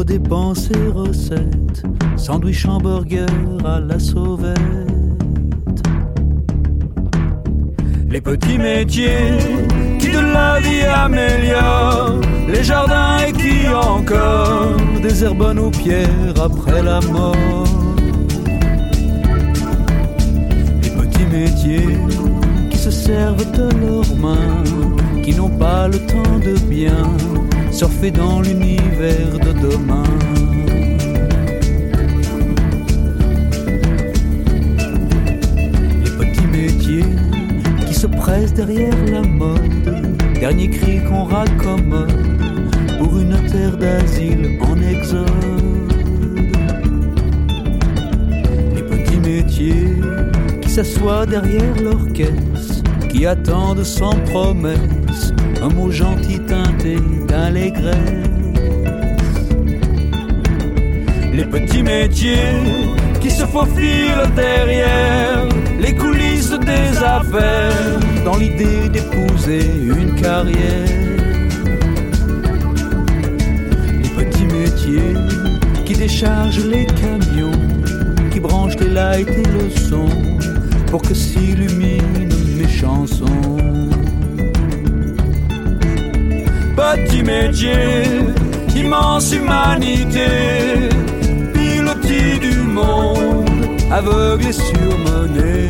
redépenser recettes, sandwich hamburger à la sauvette. Les petits métiers qui de la vie améliorent les jardins et qui encore désherbent nos pierres après la mort. Les petits métiers qui se servent de leurs mains, qui n'ont pas le temps de bien surfer dans l'univers de demain. Les petits métiers qui se pressent derrière la mode, dernier cri qu'on raccommode pour une terre d'asile en exode. Les petits métiers qui s'assoient derrière leur caisse, qui attendent sans promesse un mot gentil teinté d'allégresse. Les petits métiers qui se faufilent derrière les coulisses des affaires, dans l'idée d'épouser une carrière. Les petits métiers qui déchargent les camions, qui branchent les lights et le son pour que s'illuminent mes chansons. Petit métier, immense humanité, pilotis du monde, aveugle et surmené.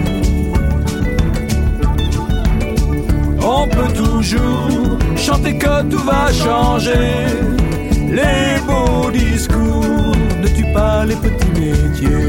On peut toujours chanter que tout va changer. Les beaux discours ne tuent pas les petits métiers.